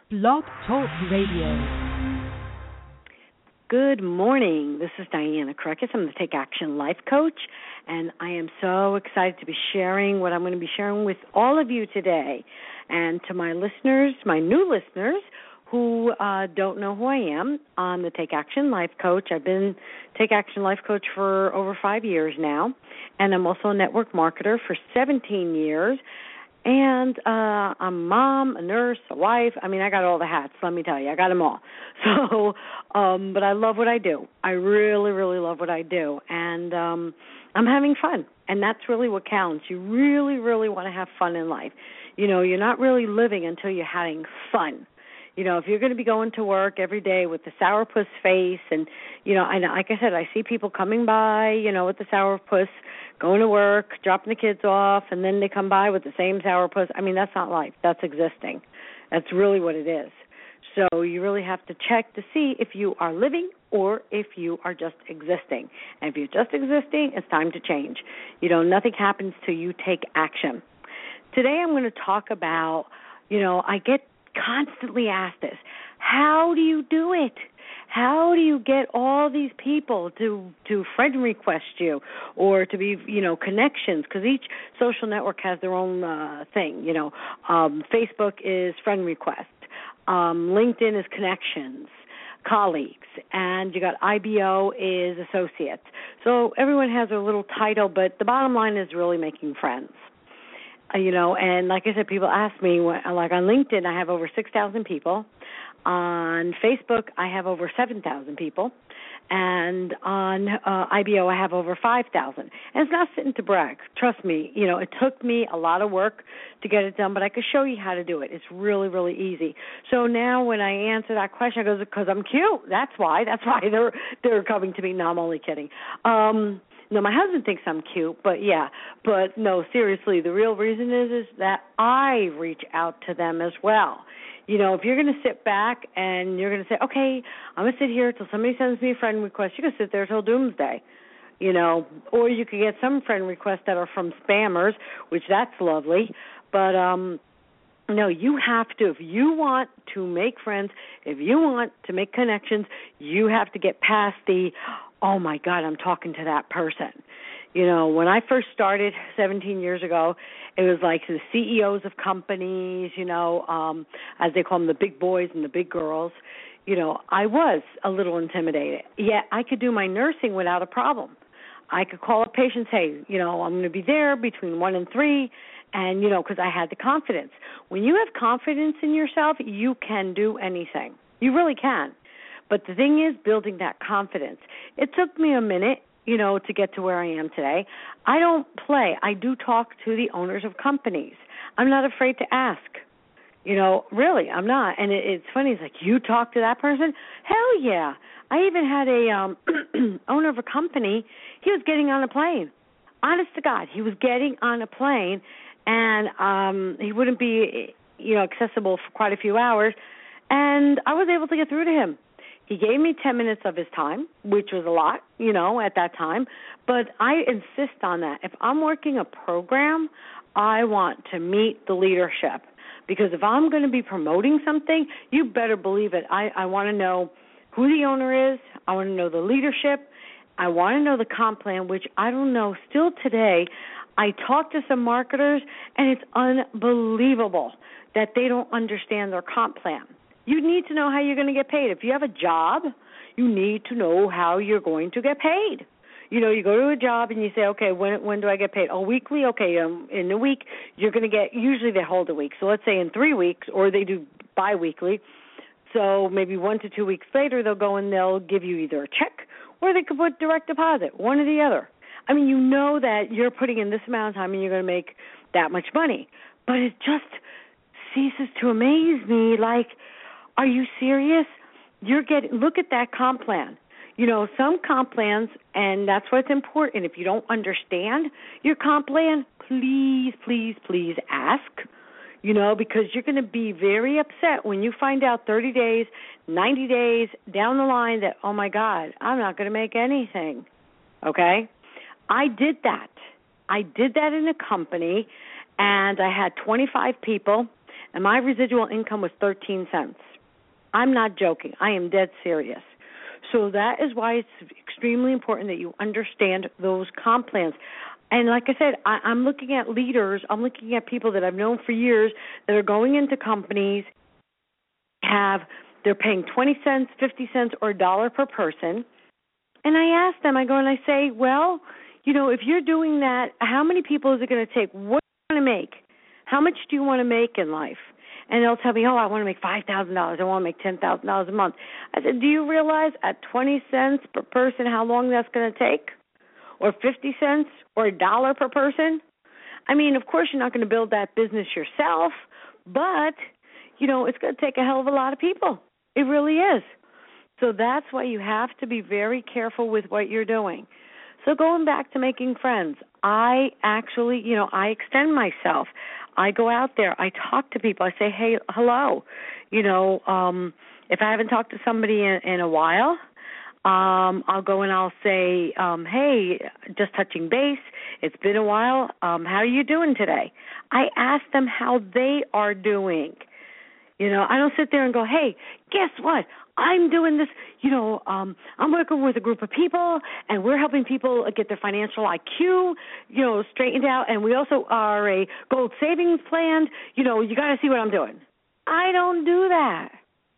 Blog Talk Radio. Good morning. This is Diana Krekus. I'm the Take Action Life Coach, and I am so excited to be sharing what I'm going to be sharing with all of you today. And to my listeners, my new listeners who don't know who I am, I'm the Take Action Life Coach. I've been Take Action Life Coach for over 5 years now, and I'm also a network marketer for 17 years. And I'm a mom, a nurse, a wife. I mean, I got all the hats, let me tell you. I got them all. So, but I love what I do. I really, really love what I do. And I'm having fun, and that's really what counts. You really, really want to have fun in life. You know, you're not really living until you're having fun. You know, if you're going to be going to work every day with the sourpuss face and, you know, like I said, I see people coming by, you know, with the sourpuss, going to work, dropping the kids off, and then they come by with the same sourpuss. I mean, that's not life. That's existing. That's really what it is. So you really have to check to see if you are living or if you are just existing. And if you're just existing, it's time to change. You know, nothing happens till you take action. Today I'm going to talk about, you know, I get constantly asked this, how do you do it? How do you get all these people to friend request you or to be, you know, connections? Because each social network has their own thing, you know. Facebook is friend request. LinkedIn is connections, colleagues. And you got IBO is associates. So everyone has their little title, but the bottom line is really making friends. You know, and like I said, people ask me, like on LinkedIn, I have over 6,000 people. On Facebook, I have over 7,000 people. And on IBO, I have over 5,000. And it's not sitting to brag. Trust me, you know, it took me a lot of work to get it done, but I could show you how to do it. It's really, really easy. So now when I answer that question, I go, because I'm cute. That's why they're coming to me. No, I'm only kidding. No, my husband thinks I'm cute, but yeah. But no, seriously, the real reason is that I reach out to them as well. You know, if you're going to sit back and you're going to say, okay, I'm going to sit here until somebody sends me a friend request, you can sit there till doomsday, you know. Or you could get some friend requests that are from spammers, which that's lovely. But no, you have to. If you want to make friends, if you want to make connections, you have to get past the, oh, my God, I'm talking to that person. You know, when I first started 17 years ago, it was like the CEOs of companies, you know, as they call them, the big boys and the big girls. You know, I was a little intimidated. Yet I could do my nursing without a problem. I could call up patients, hey, you know, I'm going to be there between 1 and 3, and, you know, because I had the confidence. When you have confidence in yourself, you can do anything. You really can. But the thing is building that confidence. It took me a minute, you know, to get to where I am today. I don't play. I do talk to the owners of companies. I'm not afraid to ask. You know, really, I'm not. And it's funny. It's like, you talk to that person? Hell yeah. I even had a owner of a company. He was getting on a plane. Honest to God, he was getting on a plane, and he wouldn't be, you know, accessible for quite a few hours. And I was able to get through to him. He gave me 10 minutes of his time, which was a lot, you know, at that time. But I insist on that. If I'm working a program, I want to meet the leadership. Because if I'm going to be promoting something, you better believe it. I want to know who the owner is. I want to know the leadership. I want to know the comp plan, which I don't know. Still today, I talk to some marketers, and it's unbelievable that they don't understand their comp plan. You need to know how you're going to get paid. If you have a job, you need to know how you're going to get paid. You know, you go to a job and you say, okay, when do I get paid? Oh, weekly? Okay, in a week, you're going to get, usually they hold a week. So let's say in 3 weeks, or they do biweekly. So maybe 1 to 2 weeks later, they'll go and they'll give you either a check or they could put direct deposit, one or the other. I mean, you know that you're putting in this amount of time and you're going to make that much money. But it just ceases to amaze me, like, are you serious? Look at that comp plan. You know, some comp plans, and that's what's important. If you don't understand your comp plan, please, please, please ask, you know, because you're going to be very upset when you find out 30 days, 90 days down the line that, oh, my God, I'm not going to make anything, okay? I did that. I did that in a company, and I had 25 people, and my residual income was 13 cents. I'm not joking. I am dead serious. So that is why it's extremely important that you understand those comp plans. And like I said, I'm looking at leaders. I'm looking at people that I've known for years that are going into companies, they're paying 20 cents, 50 cents, or $1 per person. And I ask them, I say, well, if you're doing that, how many people is it going to take? What do you want to make? How much do you want to make in life? And they'll tell me, I want to make $5,000. I want to make $10,000 a month. I said, do you realize at 20 cents per person how long that's going to take? Or 50 cents or $1 per person? I mean, of course, you're not going to build that business yourself, but, it's going to take a hell of a lot of people. It really is. So that's why you have to be very careful with what you're doing. So going back to making friends, I actually, I extend myself. I go out there. I talk to people. I say, hey, hello. If I haven't talked to somebody in a while, I'll go and I'll say, hey, just touching base. It's been a while. How are you doing today? I ask them how they are doing. I don't sit there and go, hey, guess what? I'm doing this, I'm working with a group of people, and we're helping people get their financial IQ, straightened out, and we also are a gold savings plan. You got to see what I'm doing. I don't do that.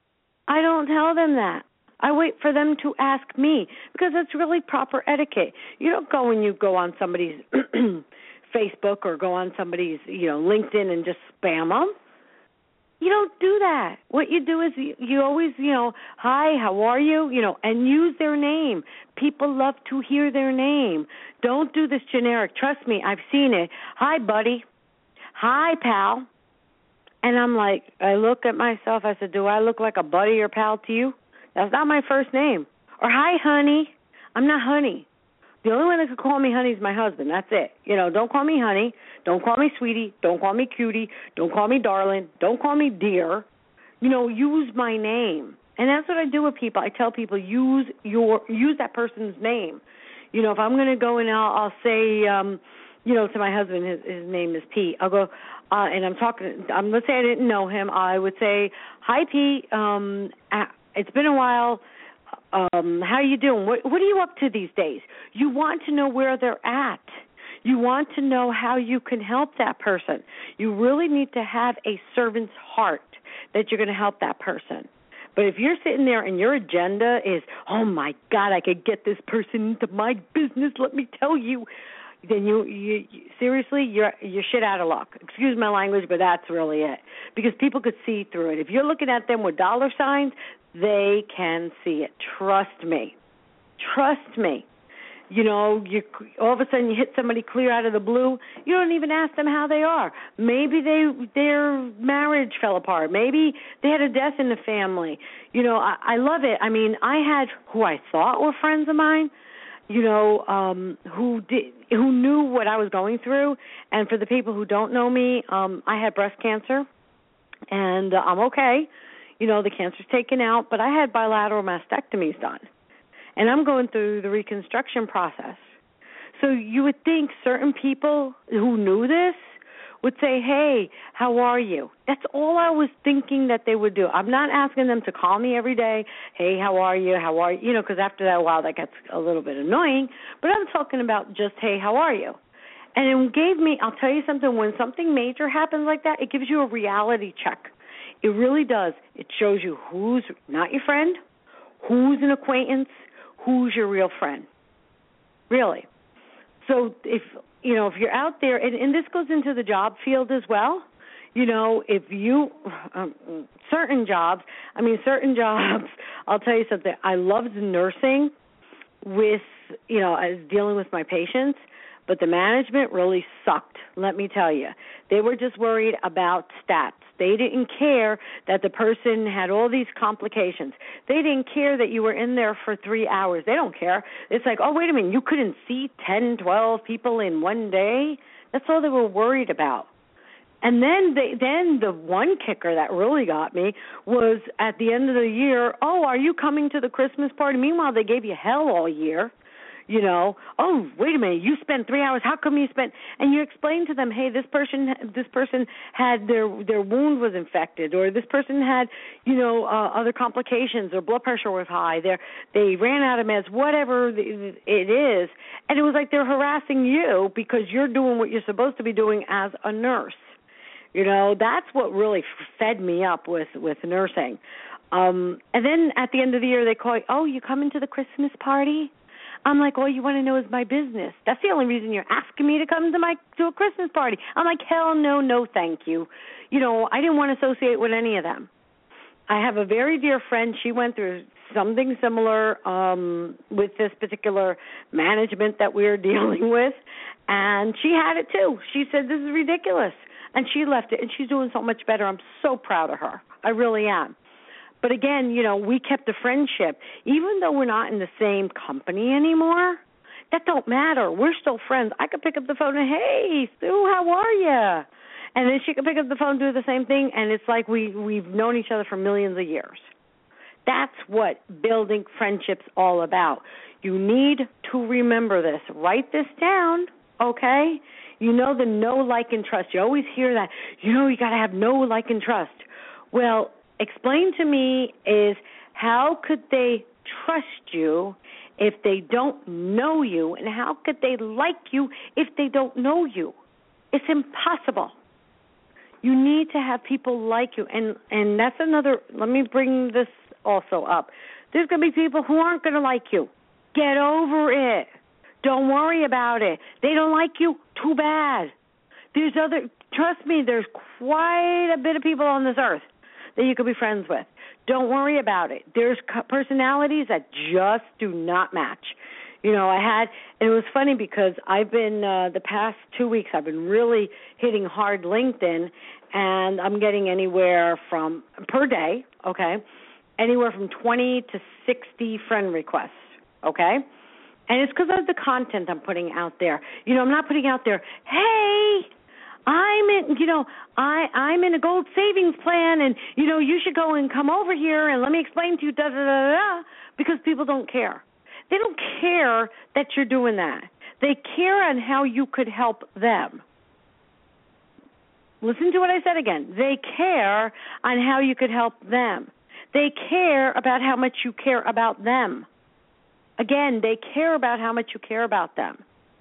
I don't tell them that. I wait for them to ask me because that's really proper etiquette. You don't go and you go on somebody's Facebook or go on somebody's, LinkedIn and just spam them. You don't do that. What you do is you always, hi, how are you, and use their name. People love to hear their name. Don't do this generic. Trust me, I've seen it. Hi, buddy. Hi, pal. And I'm like, I look at myself, I said, do I look like a buddy or pal to you? That's not my first name. Or, hi, honey. I'm not honey. The only one that could call me honey is my husband. That's it. Don't call me honey. Don't call me sweetie. Don't call me cutie. Don't call me darling. Don't call me dear. Use my name. And that's what I do with people. I tell people, use that person's name. If I'm going to go and I'll say, to my husband, his name is Pete. I'll go, and let's say I didn't know him. I would say, hi, Pete. It's been a while. How are you doing? What are you up to these days? You want to know where they're at. You want to know how you can help that person. You really need to have a servant's heart that you're going to help that person. But if you're sitting there and your agenda is, oh, my God, I could get this person into my business, let me tell you, then you seriously, you're shit out of luck. Excuse my language, but that's really it. Because people could see through it. If you're looking at them with dollar signs, they can see it. Trust me. Trust me. All of a sudden you hit somebody clear out of the blue. You don't even ask them how they are. Maybe their marriage fell apart. Maybe they had a death in the family. I love it. I mean, I had who I thought were friends of mine, who knew what I was going through. And for the people who don't know me, I had breast cancer, and I'm okay. The cancer's taken out, but I had bilateral mastectomies done. And I'm going through the reconstruction process. So you would think certain people who knew this would say, hey, how are you? That's all I was thinking that they would do. I'm not asking them to call me every day, hey, how are you? How are you? Because after that, a while, that gets a little bit annoying. But I'm talking about just, hey, how are you? And it gave me, I'll tell you something, when something major happens like that, it gives you a reality check. It really does. It shows you who's not your friend, who's an acquaintance, who's your real friend. Really. So if you're out there, and this goes into the job field as well, if you, certain jobs, I'll tell you something. I loved nursing with, as dealing with my patients, but the management really sucked, let me tell you. They were just worried about stats. They didn't care that the person had all these complications. They didn't care that you were in there for 3 hours. They don't care. It's like, oh, wait a minute, you couldn't see 10, 12 people in one day? That's all they were worried about. And then the one kicker that really got me was at the end of the year, oh, are you coming to the Christmas party? Meanwhile, they gave you hell all year. Oh, wait a minute, you spent 3 hours. How come you spent? And you explain to them, hey, this person had their wound was infected, or this person had, other complications, or blood pressure was high. They ran out of meds, whatever it is. And it was like they're harassing you because you're doing what you're supposed to be doing as a nurse. That's what really fed me up with nursing. And then at the end of the year, they call you, oh, you coming to the Christmas party? I'm like, all you want to know is my business. That's the only reason you're asking me to come to a Christmas party. I'm like, hell no, thank you. I didn't want to associate with any of them. I have a very dear friend. She went through something similar with this particular management that we were dealing with, and she had it too. She said, this is ridiculous. And she left it, and she's doing so much better. I'm so proud of her. I really am. But again, we kept a friendship. Even though we're not in the same company anymore, that don't matter. We're still friends. I could pick up the phone and, hey, Sue, how are you? And then she could pick up the phone and do the same thing, and it's like we've known each other for millions of years. That's what building friendship's all about. You need to remember this. Write this down, okay? The know, like, and trust. You always hear that. You got to have know, like, and trust. Well, explain to me is how could they trust you if they don't know you, and how could they like you if they don't know you? It's impossible. You need to have people like you, and that's another, let me bring this also up. There's going to be people who aren't going to like you. Get over it. Don't worry about it. They don't like you, too bad. Trust me, there's quite a bit of people on this earth that you could be friends with. Don't worry about it. There's personalities that just do not match. And it was funny because I've been, the past 2 weeks, I've been really hitting hard LinkedIn, and I'm getting anywhere from, per day, okay, anywhere from 20 to 60 friend requests, okay? And it's because of the content I'm putting out there. I'm not putting out there, hey, I'm in a gold savings plan, and, you should go and come over here and let me explain to you, da-da-da-da-da, because people don't care. They don't care that you're doing that. They care on how you could help them. Listen to what I said again. They care on how you could help them. They care about how much you care about them. Again, they care about how much you care about them.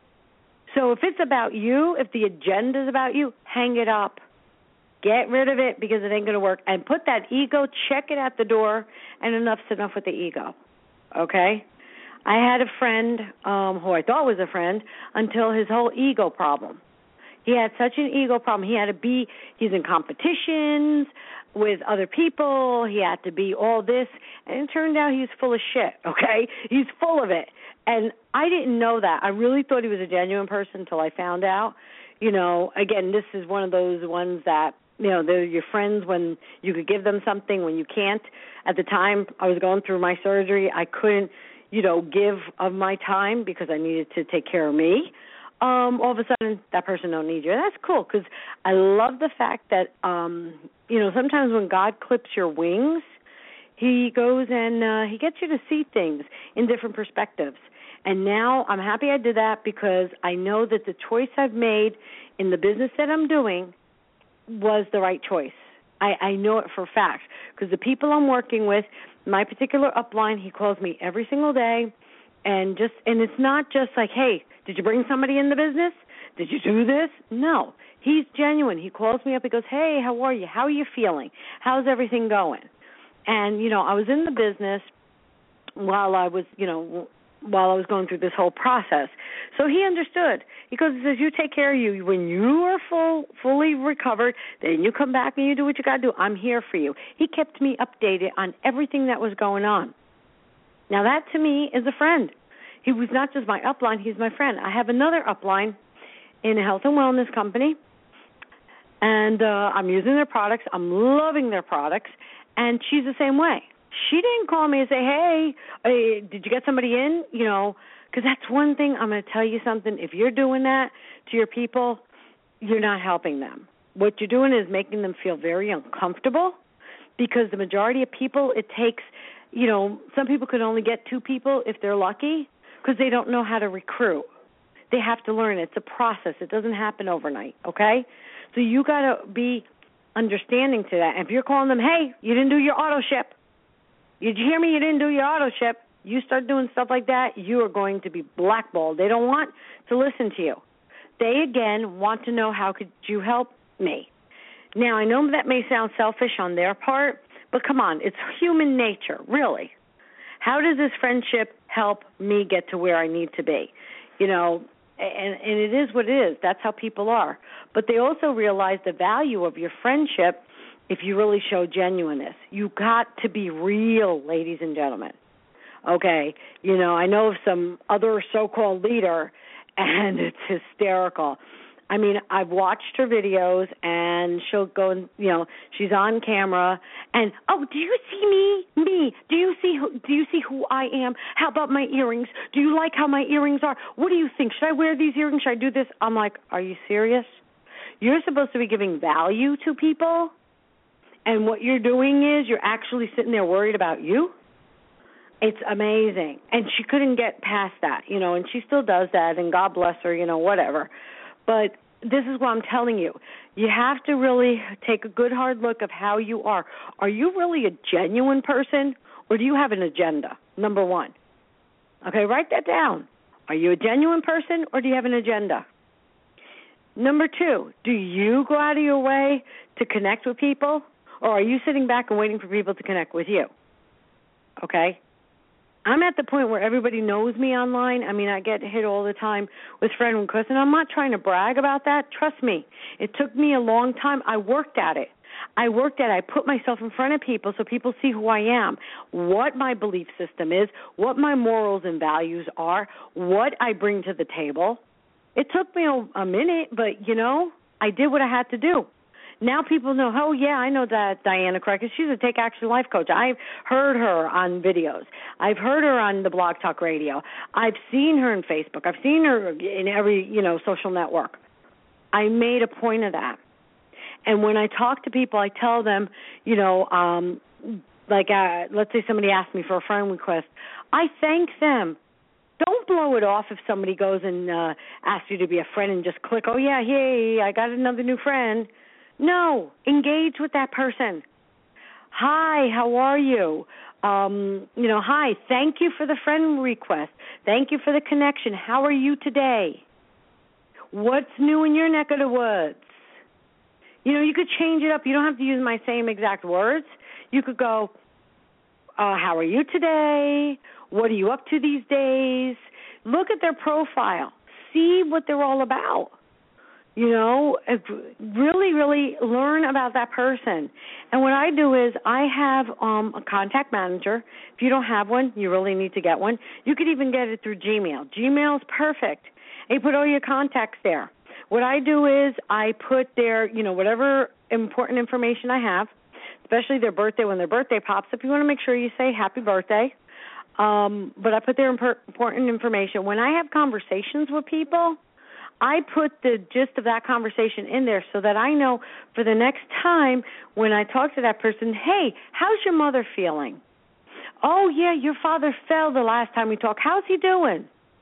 So if it's about you, if the agenda is about you, hang it up. Get rid of it because it ain't going to work. And put that ego, check it at the door, and enough's enough with the ego. Okay? I had a friend who I thought was a friend until his whole ego problem. He had such an ego problem. He's in competitions with other people. He had to be all this. And it turned out he's full of shit, okay? He's full of it. And I didn't know that. I really thought he was a genuine person until I found out. Again, this is one of those ones that, they're your friends when you could give them something, when you can't. At the time I was going through my surgery, I couldn't, give of my time because I needed to take care of me. All of a sudden, that person don't need you. And that's cool because I love the fact that, sometimes when God clips your wings, he goes and he gets you to see things in different perspectives. And now I'm happy I did that because I know that the choice I've made in the business that I'm doing was the right choice. I know it for a fact because the people I'm working with, my particular upline, he calls me every single day, and it's not just like, hey, did you bring somebody in the business? Did you do this? No, he's genuine. He calls me up. He goes, hey, how are you? How are you feeling? How's everything going? And I was in the business while I was going through this whole process. So he understood. He says, you take care of you. When you are fully recovered, then you come back and you do what you got to do. I'm here for you. He kept me updated on everything that was going on. Now, that to me is a friend. He was not just my upline, he's my friend. I have another upline in a health and wellness company, and I'm using their products. I'm loving their products, and she's the same way. She didn't call me and say, hey, did you get somebody in? Because that's one thing. I'm going to tell you something. If you're doing that to your people, you're not helping them. What you're doing is making them feel very uncomfortable because the majority of people, it takes, some people could only get 2 people if they're lucky because they don't know how to recruit. They have to learn. It's a process. It doesn't happen overnight, okay? So you got to be understanding to that. And if you're calling them, hey, you didn't do your auto ship. Did you hear me? You didn't do your auto ship. You start doing stuff like that, you are going to be blackballed. They don't want to listen to you. They, again, want to know, how could you help me? Now, I know that may sound selfish on their part, but come on, it's human nature, really. How does this friendship help me get to where I need to be? You know, and it is what it is. That's how people are. But they also realize the value of your friendship if you really show genuineness. You got to be real, ladies and gentlemen. Okay, you know, I know of some other so-called leader, and it's hysterical. I mean, I've watched her videos, and she'll go and, you know, she's on camera, and, oh, do you see me? Do you see who I am? How about my earrings? Do you like how my earrings are? What do you think? Should I wear these earrings? Should I do this? I'm like, are you serious? You're supposed to be giving value to people, and what you're doing is you're actually sitting there worried about you? It's amazing. And she couldn't get past that, you know, and she still does that, and God bless her, you know, whatever. But this is what I'm telling you. You have to really take a good hard look of how you are. Are you really a genuine person, or do you have an agenda, number one? Okay, write that down. Are you a genuine person, or do you have an agenda? Number two, do you go out of your way to connect with people, or are you sitting back and waiting for people to connect with you? Okay? I'm at the point where everybody knows me online. I mean, I get hit all the time with friend requests, and I'm not trying to brag about that. Trust me, it took me a long time. I worked at it. I put myself in front of people so people see who I am, what my belief system is, what my morals and values are, what I bring to the table. It took me a minute, but, you know, I did what I had to do. Now people know, oh, yeah, I know that Diana Kreckis. She's a Take Action Life Coach. I've heard her on videos. I've heard her on the Blog Talk Radio. I've seen her on Facebook. I've seen her in every, you know, social network. I made a point of that. And when I talk to people, I tell them, you know, let's say somebody asked me for a friend request. I thank them. Don't blow it off if somebody goes and asks you to be a friend and just click, oh, yeah, hey, I got another new friend. No, engage with that person. Hi, how are you? You know, hi, thank you for the friend request. Thank you for the connection. How are you today? What's new in your neck of the woods? You know, you could change it up. You don't have to use my same exact words. You could go, how are you today? What are you up to these days? Look at their profile. See what they're all about. You know, really, really learn about that person. And what I do is I have a contact manager. If you don't have one, you really need to get one. You could even get it through Gmail. Gmail's perfect. And you put all your contacts there. What I do is I put their, you know, whatever important information I have, especially their birthday. When their birthday pops up, you want to make sure you say happy birthday. But I put their important information. When I have conversations with people, I put the gist of that conversation in there so that I know for the next time when I talk to that person, hey, how's your mother feeling? Oh, yeah, your father fell the last time we talked. How's he doing?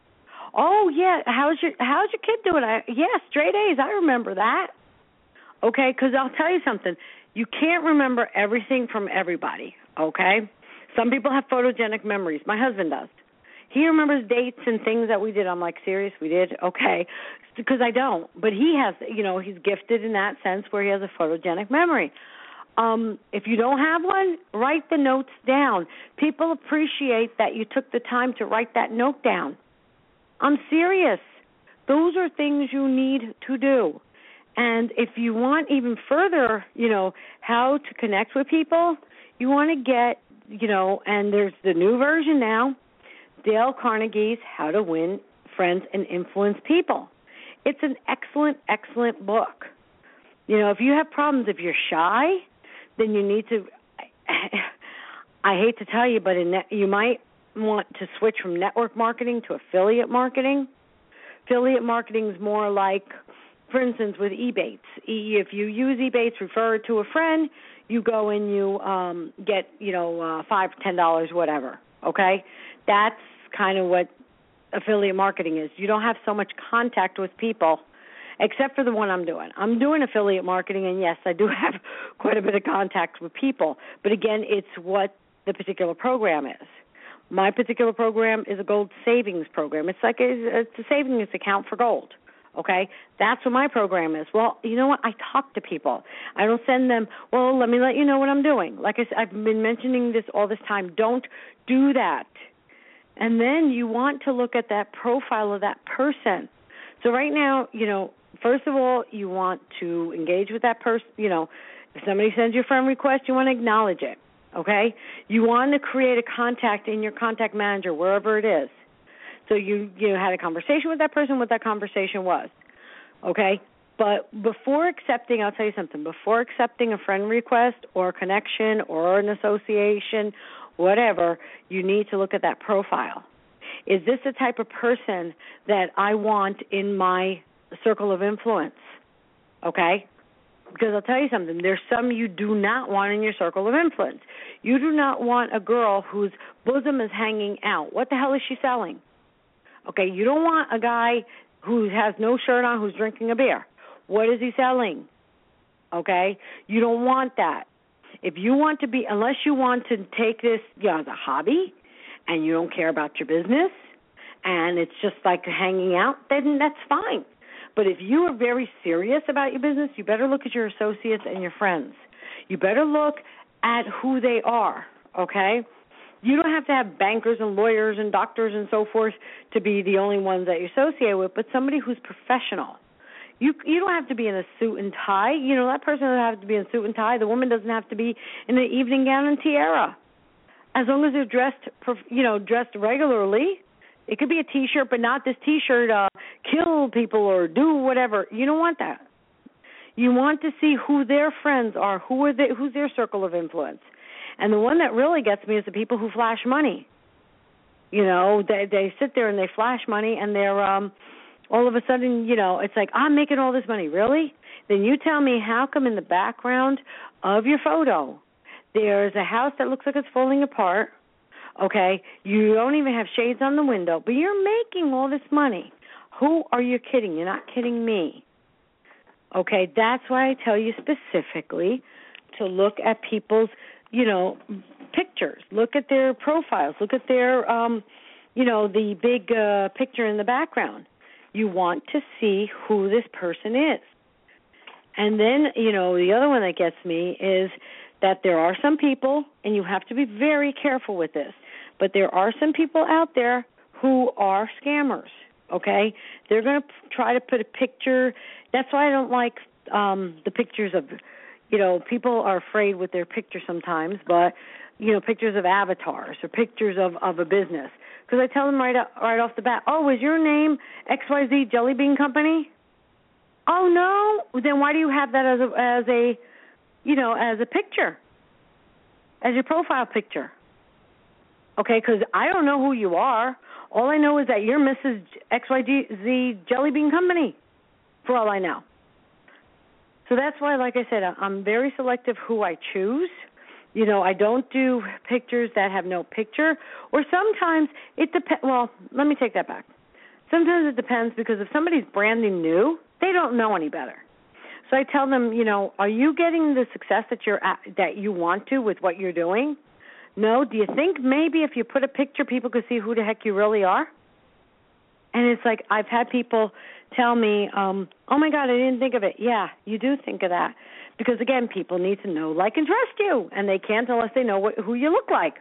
Oh, yeah, how's your kid doing? Yeah, straight A's. I remember that. Okay, because I'll tell you something. You can't remember everything from everybody, okay? Some people have photogenic memories. My husband does. He remembers dates and things that we did. I'm like, serious? We did? Okay. Because I don't. But he has, you know, he's gifted in that sense where he has a photogenic memory. If you don't have one, write the notes down. People appreciate that you took the time to write that note down. I'm serious. Those are things you need to do. And if you want even further, you know, how to connect with people, you want to get, you know, and there's the new version now, Dale Carnegie's How to Win Friends and Influence People. It's an excellent, excellent book. You know, if you have problems, if you're shy, then you need to, I hate to tell you, but you might want to switch from network marketing to affiliate marketing. Affiliate marketing is more like, for instance, with Ebates. If you use Ebates, refer it to a friend, you go and you get, $5, $10, whatever, okay? That's kind of what affiliate marketing is. You don't have so much contact with people, except for the one I'm doing. I'm doing affiliate marketing, and yes, I do have quite a bit of contact with people. But again, it's what the particular program is. My particular program is a gold savings program. It's like it's a savings account for gold. Okay, that's what my program is. Well, you know what? I talk to people. I don't send them, well, let me let you know what I'm doing. Like I said, I've been mentioning this all this time. Don't do that. And then you want to look at that profile of that person. So right now, first of all, you want to engage with that person. If somebody sends you a friend request, you want to acknowledge it. Okay? You want to create a contact in your contact manager, wherever it is. So you had a conversation with that person, what that conversation was, okay? But before accepting, I'll tell you something, before accepting a friend request or a connection or an association, whatever, you need to look at that profile. Is this the type of person that I want in my circle of influence, okay? Because I'll tell you something, there's some you do not want in your circle of influence. You do not want a girl whose bosom is hanging out. What the hell is she selling? Okay, you don't want a guy who has no shirt on who's drinking a beer. What is he selling? Okay, you don't want that. If you want to be, unless you want to take this as a hobby and you don't care about your business and it's just like hanging out, then that's fine. But if you are very serious about your business, you better look at your associates and your friends. You better look at who they are, okay? You don't have to have bankers and lawyers and doctors and so forth to be the only ones that you associate with, but somebody who's professional. You don't have to be in a suit and tie. That person doesn't have to be in a suit and tie. The woman doesn't have to be in an evening gown and tiara. As long as they're dressed regularly. It could be a T-shirt, but not this T-shirt kill people or do whatever. You don't want that. You want to see who their friends are, who's their circle of influence. And the one that really gets me is the people who flash money. They sit there and they flash money, and they're all of a sudden, it's like, I'm making all this money. Really? Then you tell me, how come in the background of your photo there's a house that looks like it's falling apart, okay? You don't even have shades on the window, but you're making all this money. Who are you kidding? You're not kidding me. Okay, that's why I tell you specifically to look at people's pictures. Look at their profiles. Look at their, the big picture in the background. You want to see who this person is. And then, the other one that gets me is that there are some people, and you have to be very careful with this, but there are some people out there who are scammers, okay? They're going to try to put a picture. That's why I don't like the pictures of people are afraid with their picture sometimes, but, pictures of avatars or pictures of a business. Because I tell them right off the bat, oh, is your name XYZ Jelly Bean Company? Oh, no? Then why do you have that as a picture, as your profile picture? Okay, because I don't know who you are. All I know is that you're Mrs. XYZ Jelly Bean Company, for all I know. So that's why, like I said, I'm very selective who I choose. I don't do pictures that have no picture. Or sometimes it depends. Well, let me take that back. Sometimes it depends, because if somebody's branding new, they don't know any better. So I tell them, are you getting the success that you want to with what you're doing? No? Do you think maybe if you put a picture, people could see who the heck you really are? And it's like, I've had people tell me, oh, my God, I didn't think of it. Yeah, you do think of that. Because, again, people need to know, like, and trust you. And they can't unless they know who you look like.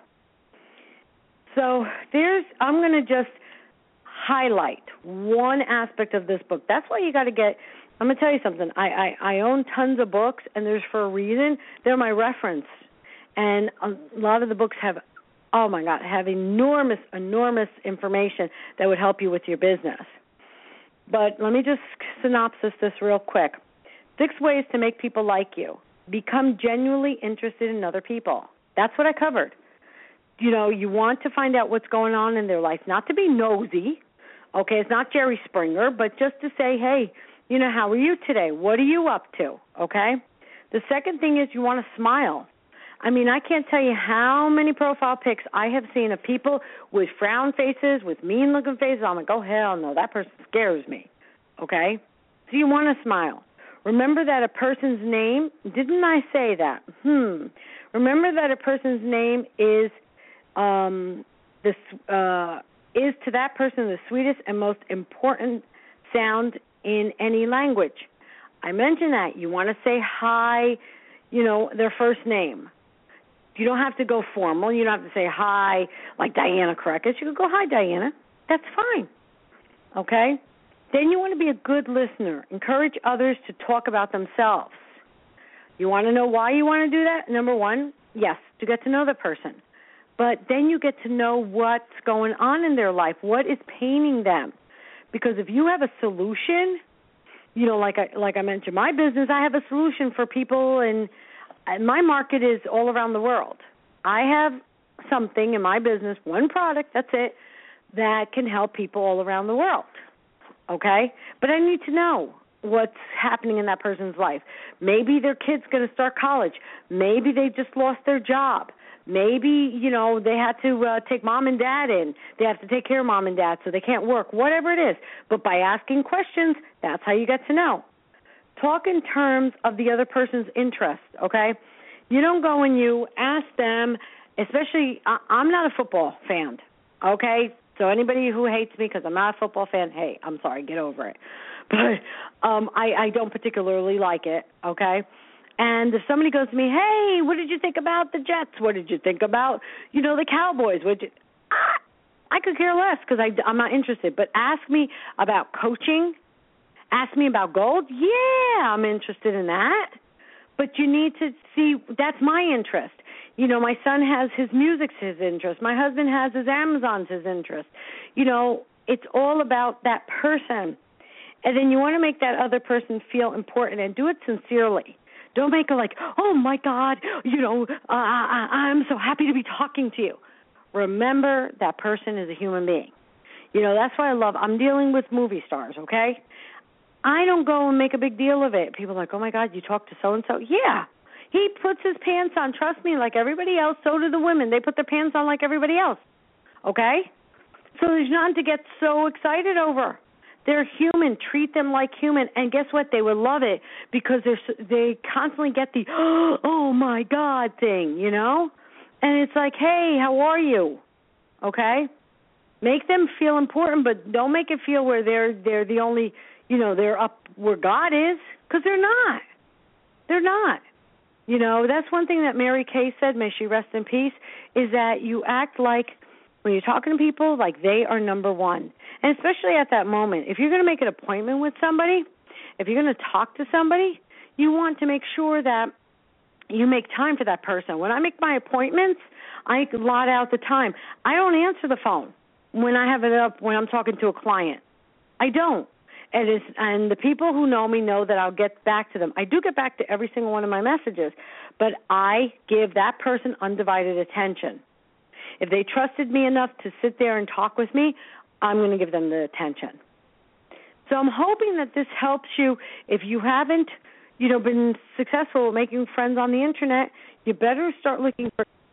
So I'm going to just highlight one aspect of this book. That's why you got to I'm going to tell you something. I own tons of books, and there's for a reason. They're my reference. And a lot of the books have enormous information that would help you with your business. But let me just synopsis this real quick. 6 ways to make people like you. Become genuinely interested in other people. That's what I covered. You want to find out what's going on in their life, not to be nosy. Okay, it's not Jerry Springer, but just to say, hey, how are you today? What are you up to? Okay? The second thing is you want to smile. I mean, I can't tell you how many profile pics I have seen of people with frown faces, with mean-looking faces. I'm like, oh, hell no, that person scares me, okay? So you want to smile. Remember that a person's name, didn't I say that? Remember that a person's name is to that person the sweetest and most important sound in any language. I mentioned that. You want to say hi, their first name. You don't have to go formal. You don't have to say hi like Diana Krekus. You could go, hi, Diana. That's fine. Okay? Then you want to be a good listener. Encourage others to talk about themselves. You want to know why you want to do that? Number one, yes, to get to know the person. But then you get to know what's going on in their life, what is paining them. Because if you have a solution, like I mentioned, my business, I have a solution for people, and my market is all around the world. I have something in my business, one product, that's it, that can help people all around the world, okay? But I need to know what's happening in that person's life. Maybe their kid's going to start college. Maybe they just lost their job. Maybe, they had to take mom and dad in. They have to take care of mom and dad so they can't work, whatever it is. But by asking questions, that's how you get to know. Talk in terms of the other person's interest, okay? You don't go and you ask them, especially, I'm not a football fan, okay? So anybody who hates me because I'm not a football fan, hey, I'm sorry, get over it. But I don't particularly like it, okay? And if somebody goes to me, hey, what did you think about the Jets? What did you think about, the Cowboys? I could care less because I'm not interested. But ask me about coaching. Ask me about gold. Yeah, I'm interested in that. But you need to see, that's my interest. My son has his music's his interest. My husband has his Amazon's his interest. It's all about that person. And then you want to make that other person feel important and do it sincerely. Don't make it like, oh, my God, I'm so happy to be talking to you. Remember, that person is a human being. That's why I'm dealing with movie stars, okay? I don't go and make a big deal of it. People are like, oh, my God, you talk to so-and-so? Yeah. He puts his pants on, trust me, like everybody else. So do the women. They put their pants on like everybody else, okay? So there's nothing to get so excited over. They're human. Treat them like human. And guess what? They would love it because they constantly get the, oh, my God thing, And it's like, hey, how are you? Okay? Make them feel important, but don't make it feel where they're the only, they're up where God is, because they're not. They're not. That's one thing that Mary Kay said, may she rest in peace, is that you act like, when you're talking to people, like they are number one. And especially at that moment, if you're going to make an appointment with somebody, if you're going to talk to somebody, you want to make sure that you make time for that person. When I make my appointments, I lot out the time. I don't answer the phone when I have it up when I'm talking to a client. I don't. And the people who know me know that I'll get back to them. I do get back to every single one of my messages, but I give that person undivided attention. If they trusted me enough to sit there and talk with me, I'm going to give them the attention. So I'm hoping that this helps you. If you haven't, been successful making friends on the internet, you better start looking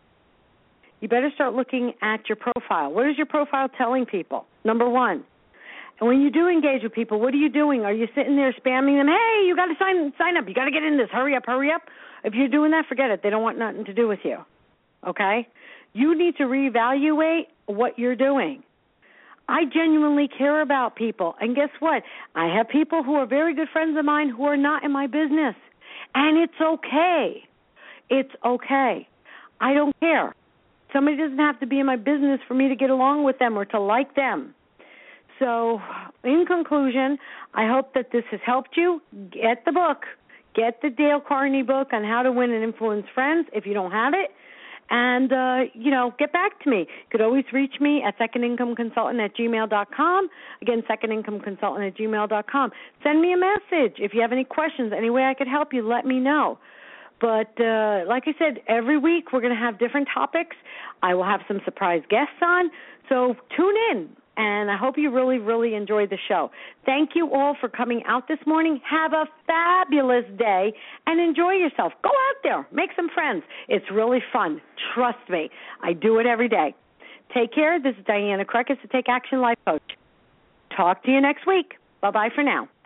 at your profile. What is your profile telling people? Number one. And when you do engage with people, what are you doing? Are you sitting there spamming them? Hey, you got to sign up. You got to get in this. Hurry up. If you're doing that, forget it. They don't want nothing to do with you. Okay? You need to reevaluate what you're doing. I genuinely care about people. And guess what? I have people who are very good friends of mine who are not in my business. And it's okay. It's okay. I don't care. Somebody doesn't have to be in my business for me to get along with them or to like them. So, in conclusion, I hope that this has helped you. Get the book. Get the Dale Carnegie book on how to win and influence friends if you don't have it. And, get back to me. You could always reach me at secondincomeconsultant@gmail.com. Again, secondincomeconsultant@gmail.com. Send me a message. If you have any questions, any way I could help you, let me know. But like I said, every week we're going to have different topics. I will have some surprise guests on. So tune in. And I hope you really, really enjoyed the show. Thank you all for coming out this morning. Have a fabulous day and enjoy yourself. Go out there. Make some friends. It's really fun. Trust me. I do it every day. Take care. This is Diana Krekis, the Take Action Life Coach. Talk to you next week. Bye-bye for now.